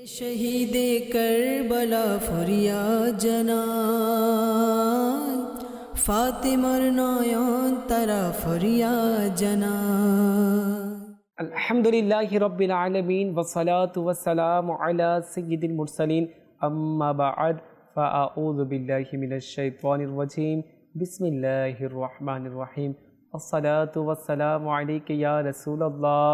শহীদে কারবালা ফরিয়াদ জানায়, ফাতেমার নয়ন তারা ফরিয়াদ জানায়। আলহামদুলিল্লাহি রাব্বিল আলামিন ওয়াসসালাতু ওয়াসসালামু আলা সাইয়্যিদিল মুরসালিন আম্মা বা'দ ফাআউযু বিল্লাহি মিনাশ শাইতানির রাজীম বিসমিল্লাহির রহমানির রহিম আসসালাতু ওয়াসসালামু আলাইকা ইয়া রাসূলুল্লাহ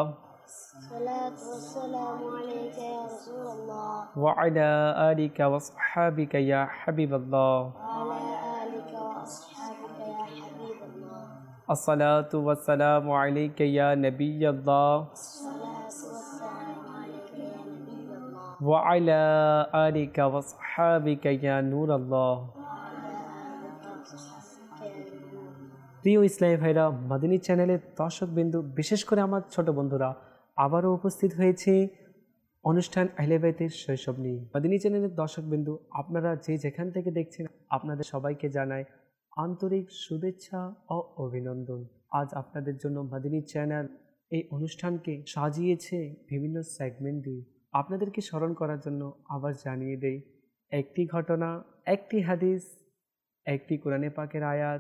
الصلاة والسلام عليك يا رسول الله ওয়া আলা আলিকা ওয়া আসহাবিকা ইয়া হাবিবাল্লাহ وعلى آلك وأصحابك يا حبيب الله আসসালাতু ওয়াসসালামু আলাইকা ইয়া নবিয়াল্লাহ الصلاة والسلام عليك يا نبي الله ওয়া আলা আলিকা ওয়া আসহাবিকা ইয়া নূরাল্লাহ। وعلى آلك وصحبك يا نور الله প্রিয় ইসলামী ভাইরা, মাদিনী চ্যানেলের দর্শক বিন্দু, বিশেষ করে আমার ছোট বন্ধুরা, আবারও উপস্থিত হয়েছে অনুষ্ঠান আহলে বাইতের শৈশব নিয়ে। মাদিনী চ্যানেলের দর্শক বিন্দু, আপনারা যে যেখান থেকে দেখছেন, আপনাদের সবাইকে জানাই আন্তরিক শুভেচ্ছা ও অভিনন্দন। আজ আপনাদের জন্য মাদিনী চ্যানেল এই অনুষ্ঠানকে সাজিয়েছে বিভিন্ন সেগমেন্ট দিয়ে। আপনাদেরকে স্মরণ করার জন্য আবার জানিয়ে দেই, একটি ঘটনা, একটি হাদিস, একটি কোরআনে পাকের আয়াত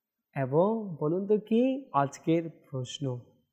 এবং বলুন তো কি আজকের প্রশ্ন।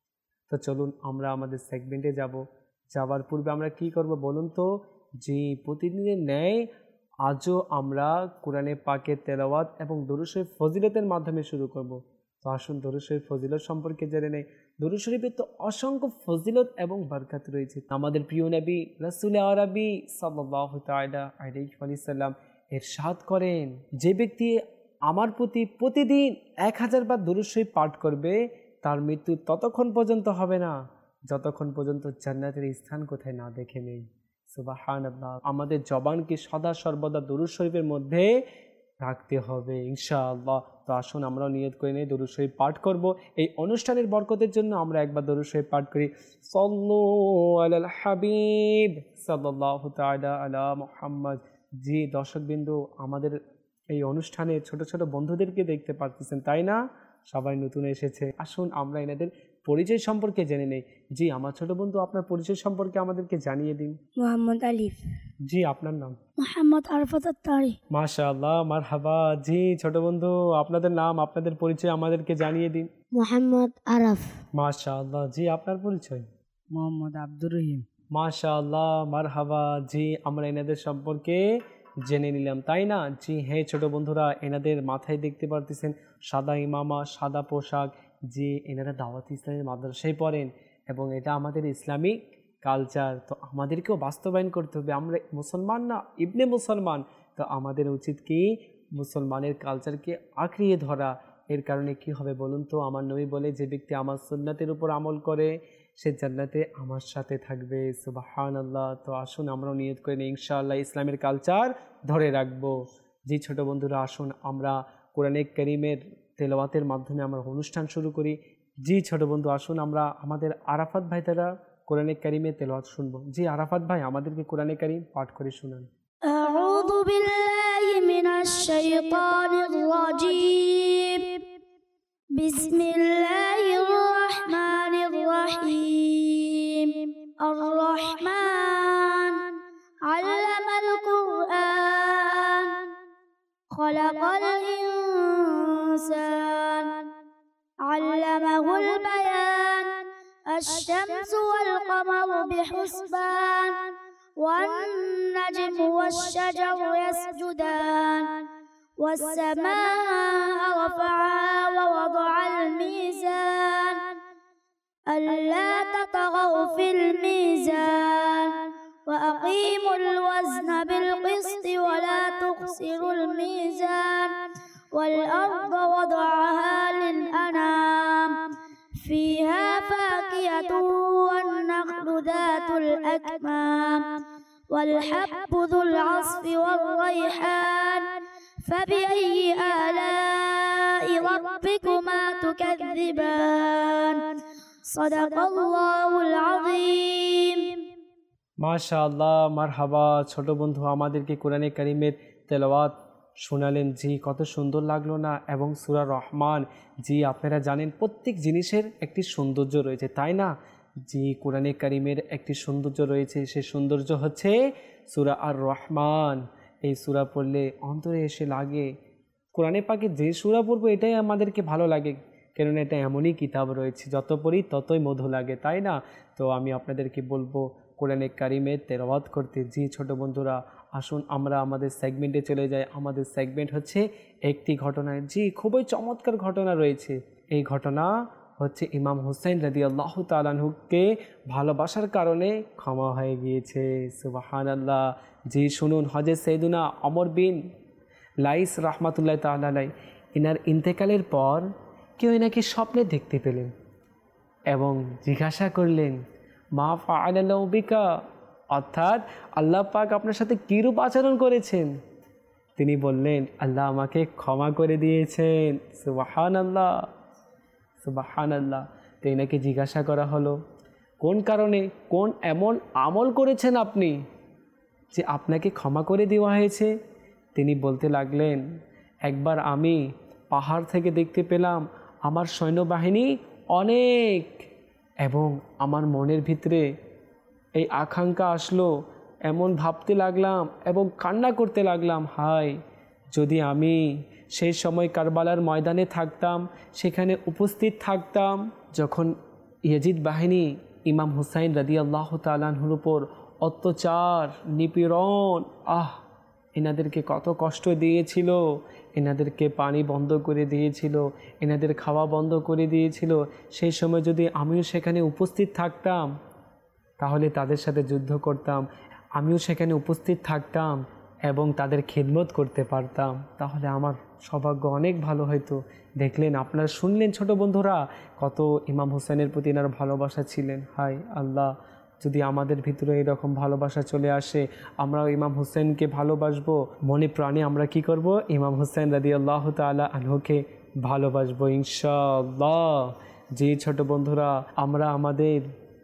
তো চলুন আমরা আমাদের সেগমেন্টে যাওয়ার পূর্বে আমরা কি করব বলুন তো, যে প্রতিদিনের ন্যায় আজও আমরা কোরআনে পাকের তেলাওয়াত এবং দরুদ শরীফ ফজিলতের মাধ্যমে শুরু করব। তো আসুন দরুদ শরীফ ফজিলত সম্পর্কে জেনে নেই। দরুদ শরীফের তো অসংখ্য ফজিলত এবং বরকত রয়েছে। আমাদের প্রিয় নবী রাসূল আরবি সাল্লাল্লাহু তাআলা আলাইহি ওয়াসাল্লাম ইরশাদ করেন, যে ব্যক্তি আমার প্রতি প্রতিদিন 1000 বার দরুদ শরীফ পাঠ করবে, তার মৃত্যু ততক্ষণ পর্যন্ত হবে না যতক্ষণ পর্যন্ত জান্নাতের স্থান কোথায় না দেখে নেই। সুবহানাল্লাহ। আমাদের জবানকে সদা সর্বদা দরুদ শরীফের মধ্যে রাখতে হবে ইনশাআল্লাহ। তো আসুন আমরাও নিয়ত করে নেই, দরুদ শরীফ পাঠ করব। এই অনুষ্ঠানের বরকতের জন্য আমরা একবার দরুদ শরীফ পাঠ করি। সাল্লু আলাল হাবিব সাল্লাল্লাহু তাআলা আলা মুহাম্মদ। জি দর্শকবিন্দু, আমাদের এই অনুষ্ঠানে ছোট ছোট বন্ধুদেরকে দেখতে পাচ্ছেন, তাই না? সবাই নতুন এসেছে। আসুন আমরা এনাদের পরিচয় সম্পর্কে জেনে নেই। জি আমার ছোট বন্ধু, আপনার পরিচয় সম্পর্কে আমাদেরকে জানিয়ে দিন। মোহাম্মদ আলিফ। জি আপনার নাম? মোহাম্মদ আরফাত আত্তারি। মাশাআল্লাহ, মারহাবা। জি ছোট বন্ধু, আপনাদের নাম, আপনাদের পরিচয় আমাদেরকে জানিয়ে দিন। মোহাম্মদ আরাফ। মাশাআল্লাহ। জি আপনার পরিচয়? মোহাম্মদ আব্দুর রহিম। মাশাআল্লাহ, মারহাবা। জি আমরা এনাদের সম্পর্কে জেনে নিলাম, তাই না? জি হ্যাঁ ছোট বন্ধুরা, এনাদের মাথায় দেখতে পারতেছেন সাদা ইমামা, সাদা পোশাক। যে এনারা দাওয়াত ইসলামের মাদ্রাসায় পড়েন এবং এটা আমাদের ইসলামিক কালচার। তো আমাদেরকেও বাস্তবায়ন করতে হবে। আমরা মুসলমান না, ইবনে মুসলমান। তো আমাদের উচিত কি মুসলমানের কালচারকে আঁকড়িয়ে ধরা। এর কারণে কি হবে বলুন তো, আমার নবী বলে, যে ব্যক্তি আমার সুন্নাতের উপর আমল করে সে জান্নাতে আমার সাথে থাকবে। সুবহানাল্লাহ। তো আসুন আমরাও নিয়ত করে নিই, ইনশাআল্লাহ ইসলামের কালচার ধরে রাখবো। জি ছোট বন্ধুরা, আসুন আমরা কোরআনে কারীমের তেলাওয়াতের মাধ্যমে আমরা অনুষ্ঠান শুরু করি। জি ছোট বন্ধু, আসুন আমরা আমাদের আরাফাত ভাই দ্বারা কোরআনে কারীমের তেলাওয়াত শুনবো। জি আরাফাত ভাই আমাদেরকে কোরআনে কারীম পাঠ করে শুনান। أعوذ بالله من الشيطان الرجيم بسم الله الرحمن الرحيم الرحمن علم القرآن خلق الإنسان علمه البيان الشمس والقمر بحسبان والنجم والشجر يسجدان والسماء رفعها ووضع الميزان ألا تطغوا في الميزان وأقيموا الوزن بالقسط ولا تخسروا الميزان والأرض وضعها للأنام فيها فاكهة والنخل ذات الأكمام والحب ذو العصف والريحان فبأي آلاء ربكما تكذبان صدق الله العظيم মাশাআল্লাহ, মারহাবা। ছোট বন্ধু আমাদেরকে কোরআনে কারীমের তেলাওয়াত শোনালেন। জি কত সুন্দর লাগলো না? এবং সূরা রহমান, জি আপনারা জানেন প্রত্যেক জিনিসের একটি সৌন্দর্য রয়েছে, তাই না? জি, কোরআনে কারিমের একটি সৌন্দর্য রয়েছে, সেই সৌন্দর্য হচ্ছে সূরা আর রহমান। এই সূরা পড়লে অন্তরে এসে লাগে, কোরআনে পাকে যে সূরা পড়বো এটাই আমাদেরকে ভালো লাগে, কারণ এটা এমনই কিতাব রয়েছে, যত পড়ি ততই মধু লাগে, তাই না? তো আমি আপনাদেরকে বলবো কোরআনে কারিমে তেলাওয়াত করতে। জি ছোট বন্ধুরা, আসুন আমরা আমাদের সেগমেন্টে চলে যাই। আমাদের সেগমেন্ট হচ্ছে একটি ঘটনা। জি, খুবই চমৎকার ঘটনা রয়েছে। এই ঘটনা হচ্ছে ইমাম হুসাইন রাদিয়াল্লাহু তাআলা আনহুকে ভালোবাসার কারণে ক্ষমা হয়ে গিয়েছে। সুবহানাল্লাহ। জি শুনুন, হযরত সাইয়েদুনা ওমর বিন লাইস রাহমাতুল্লাহ তাআলা আলাইহি ইনার ইন্তেকালের পর কেউ এনাকে স্বপ্নে দেখতে পেলেন এবং জিজ্ঞাসা করলেন, মা ফাআলাল্লাহু বিকা, অর্থাৎ আল্লাহ পাক আপনার সাথে কীরূপ আচরণ করেছেন? তিনি বললেন, আল্লাহ আমাকে ক্ষমা করে দিয়েছেন। সুবহানাল্লাহ, সুবহানাল্লাহ। তো এনাকে জিজ্ঞাসা করা হলো, কোন কারণে, কোন এমন আমল করেছেন আপনি যে আপনাকে ক্ষমা করে দেওয়া হয়েছে? তিনি বলতে লাগলেন, একবার আমি পাহাড় থেকে দেখতে পেলাম আমার সৈন্যবাহিনী অনেক, এবং আমার মনের ভিতরে এই আকাঙ্ক্ষা আসলো, এমন ভাবতে লাগলাম এবং কান্না করতে লাগলাম, হায় যদি আমি সেই সময় কারবালার ময়দানে থাকতাম, সেখানে উপস্থিত থাকতাম, যখন ইয়াজিদ বাহিনী ইমাম হুসাইন রাদিয়াল্লাহু তাআলা আনহুর উপর অত্যাচার, নিপীড়ন, এনাদেরকে কত কষ্ট দিয়েছিল, এনাদেরকে পানি বন্ধ করে দিয়েছিল, এনাদের খাওয়া বন্ধ করে দিয়েছিল, সেই সময় যদি আমিও সেখানে উপস্থিত থাকতাম তাহলে তাদের সাথে যুদ্ধ করতাম, আমিও সেখানে উপস্থিত থাকতাম এবং তাদের খেদমত করতে পারতাম, তাহলে আমার সৌভাগ্য অনেক ভালো হতো। দেখলেন, আপনারা শুনলেন ছোট বন্ধুরা, কত ইমাম হুসাইনের প্রতি এনার ভালোবাসা ছিলেন। হায় আল্লাহ, যদি আমাদের ভিতরে এরকম ভালোবাসা চলে আসে, আমরাও ইমাম হুসাইনকে ভালোবাসবো, মনে প্রাণে আমরা কি করব? ইমাম হুসাইন রাদিয়াল্লাহু তাআলা আনহুকে ভালোবাসবো ইনশাআল্লাহ। জি ছোট বন্ধুরা, আমরা আমাদের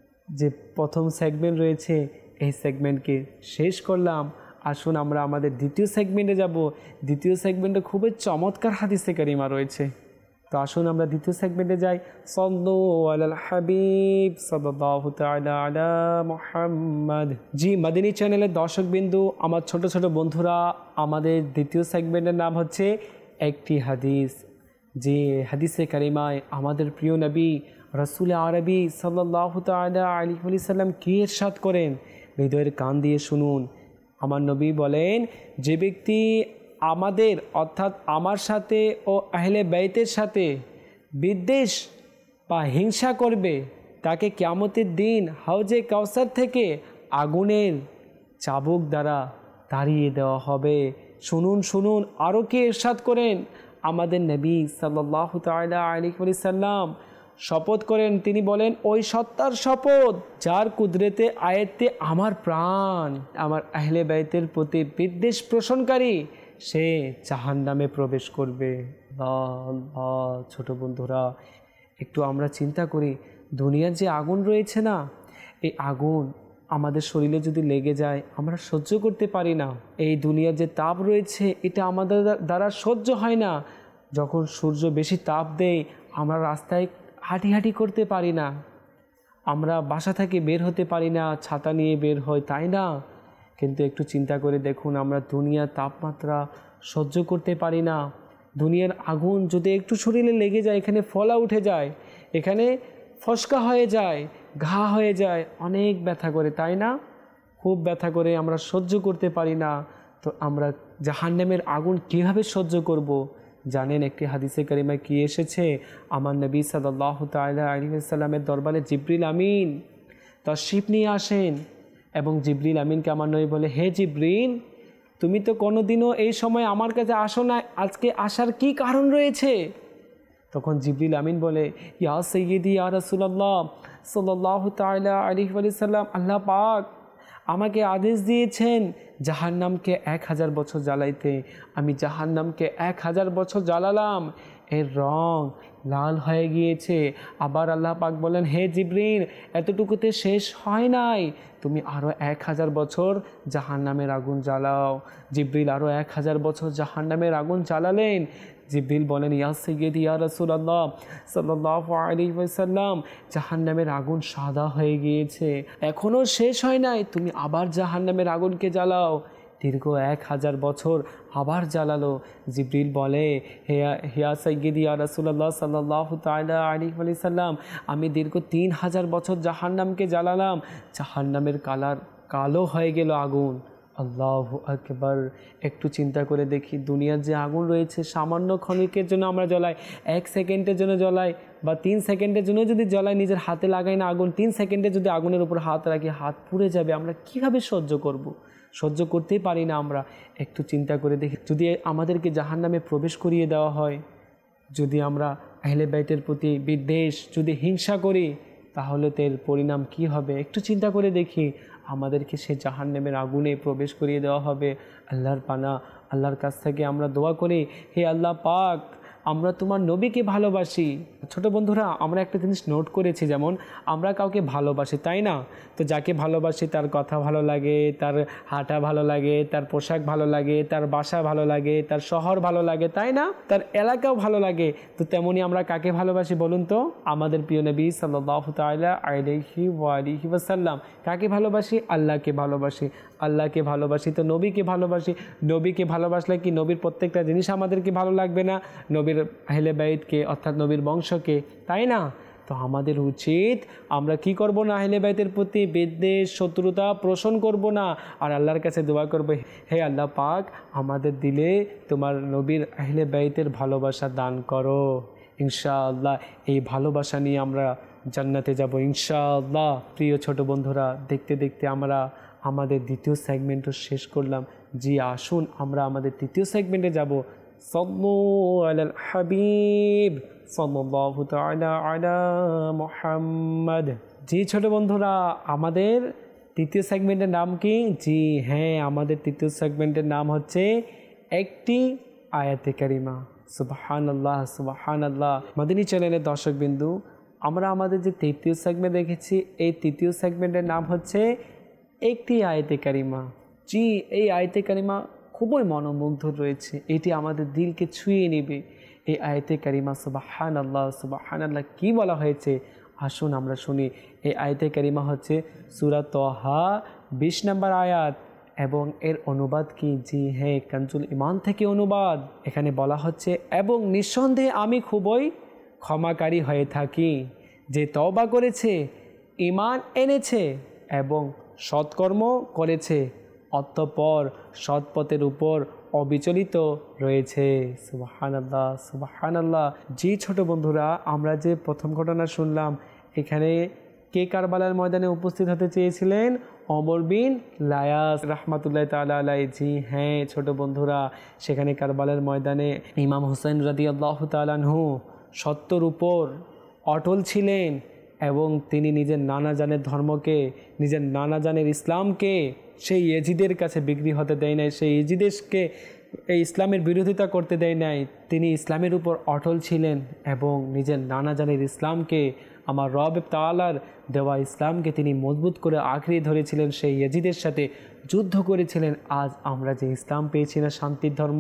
যে প্রথম সেগমেন্ট রয়েছে এই সেগমেন্টকে শেষ করলাম। আসুন আমরা আমাদের দ্বিতীয় সেগমেন্টে যাব। দ্বিতীয় সেগমেন্টে খুবই চমৎকার হাদিসে কারিমা রয়েছে। তো আসুন আমরা দ্বিতীয় সেগমেন্টে যাই। সাল্লু আলাল হাবিব সাল্লাল্লাহু তাআলা আলা মুহাম্মদ। জি মাদিনী চ্যানেলের দর্শকবিন্দু, আমার ছোট ছোট বন্ধুরা, আমাদের দ্বিতীয় সেগমেন্টের নাম হচ্ছে একটি হাদিস। যে হাদিসে কারিমায় আমাদের প্রিয় নবী রাসূল আরবি সাল্লাল্লাহু তাআলা আলাইহি ওয়াসাল্লাম কি ইরশাদ করেন, হৃদয়ের কান দিয়ে শুনুন। আমার নবী বলেন, যে ব্যক্তি আমাদের অর্থাৎ আমার সাথে ও আহলে বাইতের সাথে বিদ্বেষ বা হিংসা করবে, তাকে কিয়ামতের দিন হাউজে কাউসার থেকে আগুনের চাবুক দ্বারা তাড়িয়ে দেওয়া হবে। শুনুন শুনুন, আরও কি ইরশাদ করেন আমাদের নবী সাল্লাল্লাহু তাআলা আলাইহি ওয়াসাল্লাম? শপথ করেন, তিনি বলেন, ওই সত্তার শপথ যার কুদরতে আয়াতে আমার প্রাণ, আমার আহলে বাইতের প্রতি বিদ্বেষ পোষণকারী সে জাহান্নামে প্রবেশ করবে। আল্লাহ। ছোট বন্ধুরা, একটু আমরা চিন্তা করি, দুনিয়ার যে আগুন রয়েছে না, এই আগুন আমাদের শরীরে যদি লেগে যায় আমরা সহ্য করতে পারি না। এই দুনিয়ার যে তাপ রয়েছে এটা আমাদের দ্বারা সহ্য হয় না। যখন সূর্য বেশি তাপ দেয় আমরা রাস্তায় হাঁটি করতে পারি না, আমরা বাসা থেকে বের হতে পারি না, ছাতা নিয়ে বের হই, তাই না? কিন্তু একটু চিন্তা করে দেখুন, আমরা দুনিয়ার তাপমাত্রা সহ্য করতে পারি না। দুনিয়ার আগুন যদি একটু শরীরে লেগে যায়, এখানে ফলা উঠে যায়, এখানে ফসকা হয়ে যায়, ঘা হয়ে যায়, অনেক ব্যথা করে, তাই না? খুব ব্যথা করে, আমরা সহ্য করতে পারি না। তো আমরা জাহান্নামের আগুন কীভাবে সহ্য করব? জানেন একটি হাদিসে কারিমায় কি এসেছে? আমার নবী সাল্লাল্লাহু তাআলা আলাইহি ওয়াসাল্লামের দরবারে জিবরিল আমিন তাশরিফ নিয়ে আসেন এবং জিবরিল আমিনকে আমার নবী বলে, হে জিবরিল, তুমি তো কোনোদিনও এই সময় আমার কাছে আসো না, আজকে আসার কি কারণ রয়েছে? তখন জিবরিল আমিন বলে, ইয়া সাইয়্যিদি ইয়া রাসূলুল্লাহ সাল্লাল্লাহু তাআলা আলাইহি ওয়াসাল্লাম, আল্লাহ পাক আমাকে আদেশ দিয়েছেন জাহান্নামকে 1000 বছর জ্বালাইতে। আমি জাহান্নামকে 1000 বছর জ্বালালাম, এর রং লাল হয়ে গিয়েছে। আবার আল্লাহ পাক বলেন, হে জিবরিল, এতটুকুতে শেষ হয় নাই, তুমি আরও 1000 বছর জাহান্নামের আগুন জ্বালাও। জিবরিল আরও 1000 বছর জাহান্নামের আগুন জ্বালালেন। জিবরিল বলেন, ইয়া সাইয়্যিদি ইয়া রাসূলুল্লাহ সাল্লাল্লাহু আলাইহি ওয়াসাল্লাম, জাহান্নামের আগুন সাদা হয়ে গিয়েছে, এখনও শেষ হয় নাই, তুমি আবার জাহান্নামের আগুনকে জ্বালাও। দীর্ঘ 1000 বছর আবার জ্বালালো। জিবরিল বলে, হিয়া সাইয়্যিদি ইয়া রাসূলুল্লাহ সাল্লাল্লাহু তাআলা আলাইহি ওয়াসাল্লাম, আমি দীর্ঘ 3000 বছর জাহান্নামকে জ্বালালাম, জাহান্নামের কালার কালো হয়ে গেল আগুন। আল্লাহু আকবার। একটু চিন্তা করে দেখি, দুনিয়ার যে আগুন রয়েছে, সামান্য ক্ষণিকের জন্য আমরা জ্বলাই, 1 সেকেন্ডের জন্য জ্বলাই, বা 3 সেকেন্ডের জন্য যদি জ্বলাই, নিজের হাতে লাগাই না আগুন, 3 সেকেন্ডে যদি আগুনের উপর হাত রাখি, হাত পুড়ে যাবে। আমরা কিভাবে সহ্য করব? সহ্য করতেই পারি না আমরা। একটু চিন্তা করে দেখি, যদি আমাদেরকে জাহান্নামে প্রবেশ করিয়ে দেওয়া হয়, যদি আমরা আহলে বাইতের প্রতি বিদ্বেষ, যদি হিংসা করি, তাহলে এর পরিণাম কি হবে? একটু চিন্তা করে দেখি। আমাদেরকে সে জাহান্নামের আগুনে প্রবেশ করিয়ে দেওয়া হবে। আল্লাহর পানা, আল্লাহর কাছ থেকে আমরা দোয়া করি, হে আল্লাহ পাক, আমরা তোমার নবীকে ভালোবাসি। ছোট বন্ধুরা, আমরা একটা জিনিস নোট করেছি, যেমন আমরা কাউকে ভালোবাসি, তাই না? তো যাকে ভালোবাসি তার কথা ভালো লাগে, তার হাঁটা ভালো লাগে, তার পোশাক ভালো লাগে, তার বাসা ভালো লাগে, তার শহর ভালো লাগে, তাই না? তার এলাকাও ভালো লাগে। তো তেমনি আমরা কাকে ভালোবাসি বলুন তো? আমাদের প্রিয় নবী সাল্লাল্লাহু তাআলা আলাইহি ওয়াসাল্লাম। কাকে ভালোবাসি? আল্লাহকে ভালোবাসি। আল্লাহকে ভালোবাসি তো নবীকে ভালোবাসি। নবীকে ভালোবাসলে কি নবীর প্রত্যেকটা জিনিস আমাদেরকে ভালো লাগবে না? নবীর আহলে বাইতকে, অর্থাৎ নবীর বংশকে, তাই না? তো আমাদের উচিত আমরা কি করব না? আহলে বাইতের প্রতি বিদ্বেষ, শত্রুতা পোষণ করব না, আর আল্লাহর কাছে দোয়া করব, হে আল্লাহ পাক, আমাদের দিলে তোমার নবীর আহলে বাইতের ভালোবাসা দান করো। ইনশাআল্লাহ এই ভালোবাসা নিয়ে আমরা জান্নাতে যাব ইনশাআল্লাহ। প্রিয় ছোট বন্ধুরা, দেখতে দেখতে আমরা আমাদের দ্বিতীয় সেগমেন্টও শেষ করলাম। জি, আসুন আমরা আমাদের তৃতীয় সেগমেন্টে যাব। সাল্লু আলাল হাবিব সাল্লাল্লাহু তাআলা আলা মুহাম্মদ। জি ছোট বন্ধুরা, আমাদের তৃতীয় সেগমেন্টের নাম কি? জি হ্যাঁ, আমাদের তৃতীয় সেগমেন্টের নাম হচ্ছে একটি আয়াতে কারিমা। সুবহানাল্লাহ, সুবহানাল্লাহ। মাদানী চ্যানেলের দর্শকবিন্দু, আমরা আমাদের যে তৃতীয় সেগমেন্ট দেখেছি, এই তৃতীয় সেগমেন্টের নাম হচ্ছে একটি আয়াতে কারিমা। জি, এই আয়াতে কারিমা খুবই মনোমুগ্ধ রয়েছে, এটি আমাদের দিলকে ছুঁয়ে নেবে। এই আয়াতে কারিমা সুবহানাল্লাহ, সুবহানাল্লাহ কি বলা হয়েছে, আসুন আমরা শুনি। এই আয়াতে কারিমা হচ্ছে সূরা তাহা 20 নম্বর আয়াত, এবং এর অনুবাদ কি? জি হ্যাঁ, কানজুল ইমান থেকে অনুবাদ। এখানে বলা হচ্ছে, এবং নিঃসন্দেহে আমি খুবই ক্ষমাকারী হয়ে থাকি, যে তওবা করেছে, ঈমান এনেছে এবং সৎকর্ম করেছে, অতঃপর সৎপথের উপর অবিচলিত রয়েছে। সুবহানাল্লাহ, সুবহানাল্লাহ। জি ছোট বন্ধুরা, আমরা যে প্রথম ঘটনা শুনলাম, এখানে কে কারবালার ময়দানে উপস্থিত হতে চেয়েছিলেন? ওমর বিন লায়াস রাহমাতুল্লাহ তাআলা আলাইহি। জি হ্যাঁ ছোট বন্ধুরা, সেখানে কারবালার ময়দানে ইমাম হুসাইন রাদিয়াল্লাহু তাআলা আনহু সত্যর উপর অটল ছিলেন, এবং তিনি নিজের নানা জানের ধর্মকে, নিজের নানা জানের ইসলামকে সেই ইয়েজিদের কাছে বিক্রি হতে দেয় নাই, সেই ইয়েজিদেরকে এই ইসলামের বিরোধিতা করতে দেয় নাই। তিনি ইসলামের উপর অটল ছিলেন এবং নিজের নানা জানের ইসলামকে, আমার রব তাআলার দেওয়া ইসলামকে তিনি মজবুত করে আঁকড়ে ধরেছিলেন, সেই ইয়েজিদের সাথে যুদ্ধ করেছিলেন। আজ আমরা যে ইসলাম পেয়েছি না, শান্তির ধর্ম,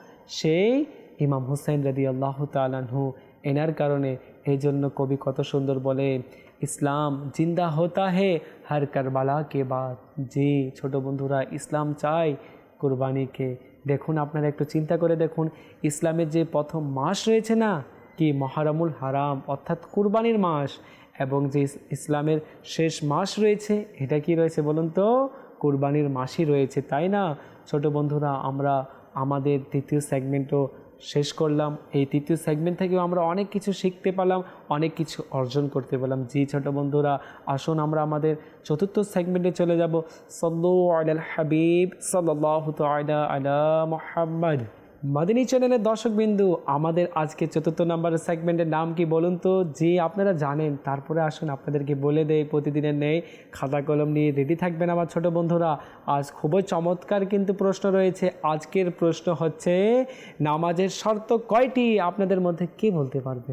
সেই ইমাম হুসাইন রাদিয়াল্লাহু তাআলা আনহু এনার কারণে। এই জন্য কবি কত সুন্দর বলে, ইসলাম জিন্দা হতা হে হর কারবালা কে বাদ। জি ছোট বন্ধুরা, ইসলাম চাই কুরবানিকে। দেখুন, আপনারা একটু চিন্তা করে দেখুন, ইসলামের যে প্রথম মাস রয়েছে না, কি মহরমুল হারাম, অর্থাৎ কুরবানির মাস, এবং যে ইসলামের শেষ মাস রয়েছে, এটা কি রয়েছে বলুন তো? কুরবানির মাসই রয়েছে, তাই না? ছোট বন্ধুরা, আমরা আমাদের তৃতীয় সেগমেন্টও শেষ করলাম। এই তৃতীয় সেগমেন্ট থেকেও আমরা অনেক কিছু শিখতে পেলাম, অনেক কিছু অর্জন করতে পেলাম। জি ছোট বন্ধুরা, আসুন আমরা আমাদের চতুর্থ সেগমেন্টে চলে যাব। সাল্লু আলাল হাবিব সাল্লাল্লাহু তাআলা আলা মুহাম্মদ। মাদিনী চ্যানেলের দর্শকবিন্দু, আমাদের আজকে ৪র্থ নম্বরের সেগমেন্টের নাম কি বলুন তো? যে আপনারা জানেন, তারপরে আসুন আপনাদেরকে বলে দেই। প্রতিদিনের নেই, খাতা কলম নিয়ে রেডি থাকবেন আমার ছোট বন্ধুরা। আজ খুবই চমৎকার কিন্তু প্রশ্ন রয়েছে। আজকের প্রশ্ন হচ্ছে, নামাজের শর্ত কয়টি? আপনাদের মধ্যে কে বলতে পারবে?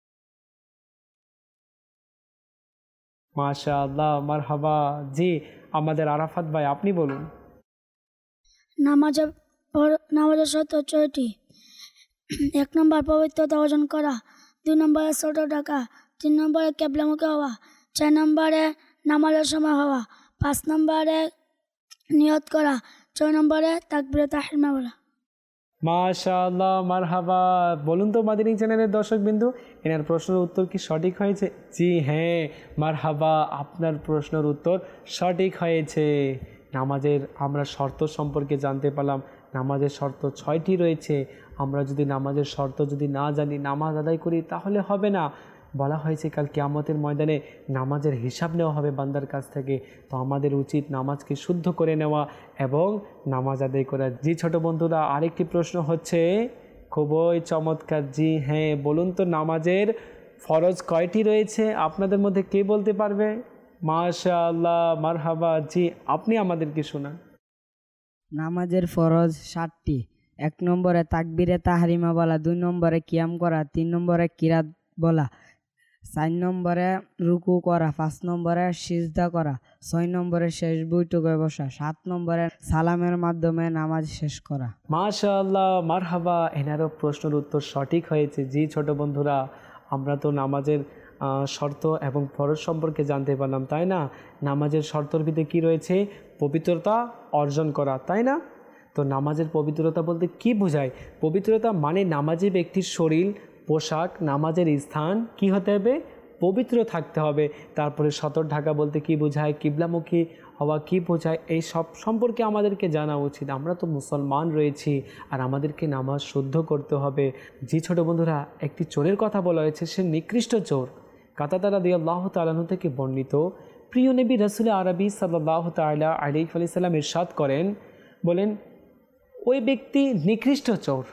মাশাআল্লাহ, মারহাবা। জি, আমাদের আরাফাত ভাই, আপনি বলুন। নামাজের শর্ত ৬টি। ১ নম্বর পবিত্রতা অর্জন করা, ২ নম্বরে ছোট ডাকা, ৩ নম্বরে কেবলামুখী হওয়া, ৪ নম্বরে নামাজের সময় হওয়া, ৫ নম্বরে নিয়ত করা, ৬ নম্বরে তাকবীরে তাহরিমা বলা। মাশাআল্লাহ, মারহাবা। বলুন তো মাদিনী চ্যানেলের দর্শকবিন্দু, এনার প্রশ্নের উত্তর কি সঠিক হয়েছে? জি হ্যাঁ, মারহাবা, আপনার প্রশ্নের উত্তর সঠিক হয়েছে। নামাজের আমরা শর্ত সম্পর্কে জানতে পারলাম। নামাজের শর্ত ৬টি রয়েছে। আমরা যদি নামাজের শর্ত যদি না জানি, নামাজ আদায় করি, তাহলে হবে না। বলা হয়েছে কাল কিয়ামতের ময়দানে নামাজের হিসাব নেওয়া হবে বান্দার কাছ থেকে। তো আমাদের উচিত নামাজকে শুদ্ধ করে নেওয়া এবং নামাজ আদায় করা। জি ছোট বন্ধুরা, আরেকটি প্রশ্ন হচ্ছে খুবই চমৎকার। জি হ্যাঁ, বলুন তো নামাজের ফরজ কয়টি রয়েছে? আপনাদের মধ্যে কে বলতে পারবে? মাশাআল্লাহ, মারহাবা। জি, আপনি আমাদেরকে শোনান। নামাজের ফরজ ৭টি। ১ নম্বরে তাকবীরে তাহরিমা বলা, ২ নম্বরে কিয়াম করা, ৩ নম্বরে কিরাত বলা, ৪ নম্বরে রুকু করা, ৫ নম্বরে সিজদা করা, ৬ নম্বরে শেষ বৈঠকে বসা, ৭ নম্বরে সালামের মাধ্যমে নামাজ শেষ করা। মাশাআল্লাহ, মারহাবা। এনারও প্রশ্নের উত্তর সঠিক হয়েছে। জি ছোট বন্ধুরা, আমরা তো নামাজের শর্ত এবং ফরজ সম্পর্কে জানতে পারলাম, তাই না? নামাজের শর্তর ভিতরে কী রয়েছে? পবিত্রতা অর্জন করা, তাই না? তো নামাজের পবিত্রতা বলতে কি বোঝায়? পবিত্রতা মানে নামাজি ব্যক্তির শরীর, পোশাক, নামাজের স্থান কি হতে হবে? পবিত্র থাকতে হবে। তারপরে সতর ঢাকা বলতে কি বোঝায়? কিবলামুখী হওয়া কি বোঝায়? এই সব সম্পর্কে আমাদেরকে জানা উচিত। আমরা তো মুসলমান রয়েছি, আর আমাদেরকে নামাজ শুদ্ধ করতে হবে। জি ছোট বন্ধুরা, একটি চোরের কথা বলা হয়েছে, সে নিকৃষ্ট চোর। কাতাদা রাদিয়াল্লাহু তাআলা আনহু থেকে বর্ণিত, প্রিয় নবী রাসূল আরবি সাল্লাল্লাহু তাআলা আলাইহি ওয়াসাল্লাম ইরশাদ করেন, বলেন, ওই ব্যক্তি নিকৃষ্ট চোর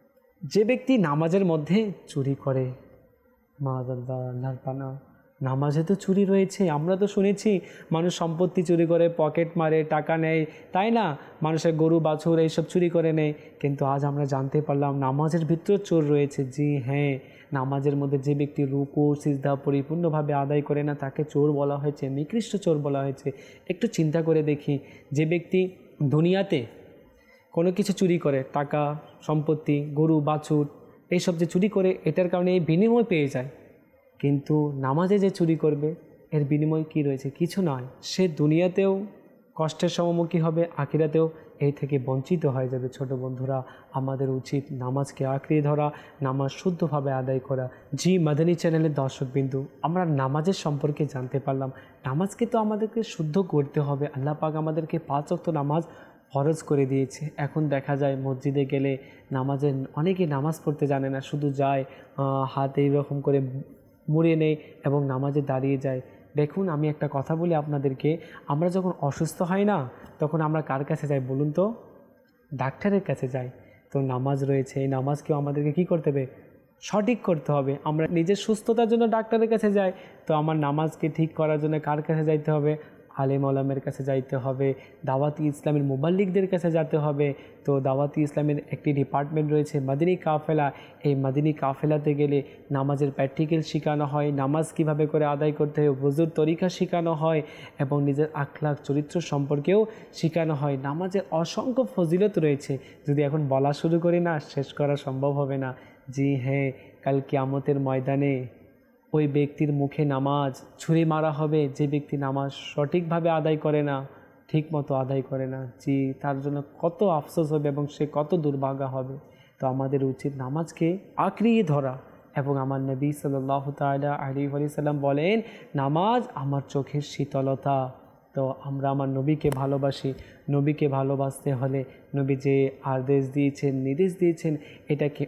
যে ব্যক্তি নামাজের মধ্যে চুরি করে। মাআযাল্লাহ, আল্লাহর পানা। নামাজে তো চুরি রয়েছে। আমরা তো শুনেছি মানুষ সম্পত্তি চুরি করে, পকেট মারে, টাকা নেয়, তাই না? মানুষের গরু বাছুর এইসব চুরি করে নেয়। কিন্তু আজ আমরা জানতে পারলাম নামাজের ভিতরেও চোর রয়েছে। জি হ্যাঁ, নামাজের মধ্যে যে ব্যক্তি রুকু সিজদা পরিপূর্ণভাবে আদায় করে না, তাকে চোর বলা হয়েছে, নিকৃষ্ট চোর বলা হয়েছে। একটু চিন্তা করে দেখি, যে ব্যক্তি দুনিয়াতে কোনো কিছু চুরি করে, টাকা, সম্পত্তি, গরু বাছুর এইসব যে চুরি করে, এটার কারণে এই বিনিময় পেয়ে যায়। কিন্তু নামাজে যে চুরি করবে, এর বিনিময় কি রয়েছে? কিছু নয়। সে দুনিয়াতেও কষ্টের সম্মুখীন হবে, আখিরাতেও এই থেকে বঞ্চিত হয়ে যাবে। ছোট বন্ধুরা, আমাদের উচিত নামাজকে আঁকড়িয়ে ধরা, নামাজ শুদ্ধভাবে আদায় করা। জি মাদানী চ্যানেলের দর্শকবিন্দু, আমরা নামাজের সম্পর্কে জানতে পারলাম। নামাজকে তো আমাদেরকে শুদ্ধ করতে হবে। আল্লাহ পাক আমাদেরকে ৫ ওয়াক্ত নামাজ ফরজ করে দিয়েছে। এখন দেখা যায় মসজিদে গেলে নামাজের অনেকে নামাজ পড়তে জানে না, শুধু যায় হাত এইরকম করে মুড়িয়ে নেয় এবং নামাজে দাঁড়িয়ে যায়। দেখুন, আমি একটা কথা বলি আপনাদেরকে, আমরা যখন অসুস্থ হই না, তখন আমরা কার কাছে যাই বলুন তো? ডাক্তারের কাছে যাই। তো নামাজ রয়েছে, এই নামাজকেও আমাদেরকে কী করতে হবে? সঠিক করতে হবে। আমরা নিজের সুস্থতার জন্য ডাক্তারের কাছে যাই, তো আমার নামাজকে ঠিক করার জন্য কার কাছে যাইতে হবে? আলেম ওলামের কাছে যাইতে হবে, দাওয়াতি ইসলামের মুবাল্লিগদের কাছে যেতে হবে। তো দাওয়াতি ইসলামের একটি ডিপার্টমেন্ট রয়েছে মাদিনী কাফেলা। এই মাদিনী কাফেলাতে গেলে নামাজের প্র্যাকটিক্যাল শেখানো হয়, নামাজ কিভাবে করে আদায় করতে হয়, ওযুর তরিকা শেখানো হয় এবং নিজের আখলাক চরিত্র সম্পর্কেও শেখানো হয়। নামাজের অসংখ্য ফজিলত রয়েছে, যদি এখন বলা শুরু করি না, শেষ করা সম্ভব হবে না। জি হ্যাঁ, কাল কিয়ামতের ময়দানে ওই ব্যক্তির মুখে নামাজ ছুরি মারা হবে, যে ব্যক্তি নামাজ সঠিকভাবে আদায় করে না, ঠিক মতো আদায় করে না। জি, তার জন্য কত আফসোস হবে এবং সে কত দুর্ভাগা হবে। তো আমাদের উচিত নামাজকে আঁকড়িয়ে ধরা। এবং আমার নবী সাল্লাল্লাহু তাআলা আলাইহি ওয়াসাল্লাম বলেন, নামাজ আমার চোখের শীতলতা। তো আমরা আমার নবীকে ভালোবাসি। নবীকে ভালোবাসতে হলে নবী যে আদেশ দিয়েছেন, নির্দেশ দিয়েছেন, এটাকে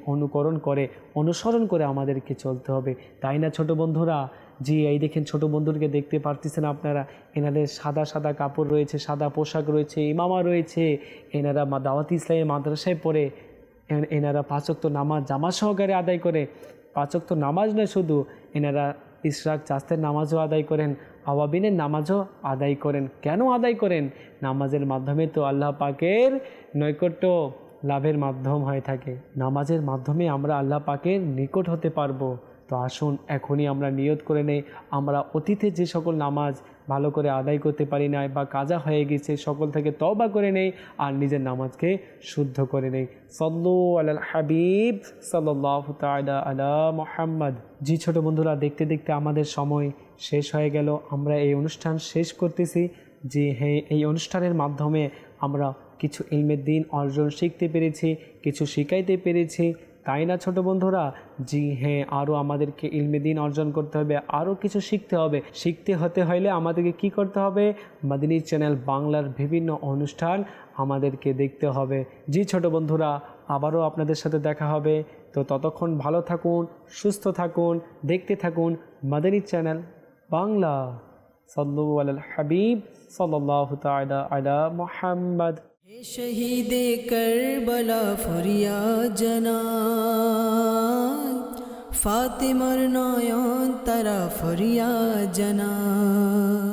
অনুসরণ করে আমাদেরকে চলতে হবে, তাই না ছোট বন্ধুরা? জি, এই দেখেন ছোট বন্ধুকে দেখতে পারতেছেন আপনারা, এনাদের সাদা সাদা কাপড় রয়েছে, সাদা পোশাক রয়েছে, ইমামা রয়েছে, এনারা দাওয়াতি ইসলামের মাদ্রাসায় পড়ে। এনারা 5 ওয়াক্ত নামাজ জামা সহকারে আদায় করে। 5 ওয়াক্ত নামাজ নয় শুধু, এনারা ইশরাক চাস্তের নামাজও আদায় করেন, আওয়াবিনের নামাজও আদায় করেন। কেন আদায় করেন? নামাজের মাধ্যমে তো আল্লাহ পাকের নৈকট্য লাভের মাধ্যম হয়ে থাকে। নামাজের মাধ্যমে আমরা আল্লাহ পাকের নিকট হতে পারবো। তো আসুন এখনই আমরা নিয়ত করে নেই, আমরা অতীতে যে সকল নামাজ ভালো করে আদায় করতে পারি নাই বা কাজা হয়ে গেছে সকল থেকে তওবা করে নেই আর নিজের নামাজকে শুদ্ধ করে নেই। সাল্লু আলাল হাবিব সাল্লাল্লাহু তাআলা আলা মুহাম্মদ। জি ছোট বন্ধুরা, দেখতে দেখতে আমাদের সময় শেষ হয়ে গেল। আমরা এই অনুষ্ঠান শেষ করতেছি। যে হ্যাঁ, এই অনুষ্ঠানের মাধ্যমে আমরা কিছু ইলমের দিন অর্জন শিখতে পেরেছি, কিছু শিখাইতে পেরেছি, তাই না ছোট বন্ধুরা? জি হ্যাঁ, আরও আমাদেরকে ইলমে দিন অর্জন করতে হবে, আরও কিছু শিখতে হবে। শিখতে হতে হলে আমাদেরকে কি করতে হবে? মাদিনী চ্যানেল বাংলার বিভিন্ন অনুষ্ঠান আমাদেরকে দেখতে হবে। জি ছোট বন্ধুরা, আবারও আপনাদের সাথে দেখা হবে। তো ততক্ষণ ভালো থাকুন, সুস্থ থাকুন, দেখতে থাকুন মাদিনী চ্যানেল বাংলা। সাল্লু আলাল হাবিব সাল্লাল্লাহু তাআলা আলা মুহাম্মদ। हे शहीदे करबला फरियाद জানাই, ফাতেমার নয়ন তারা ফরিয়াদ জানাই।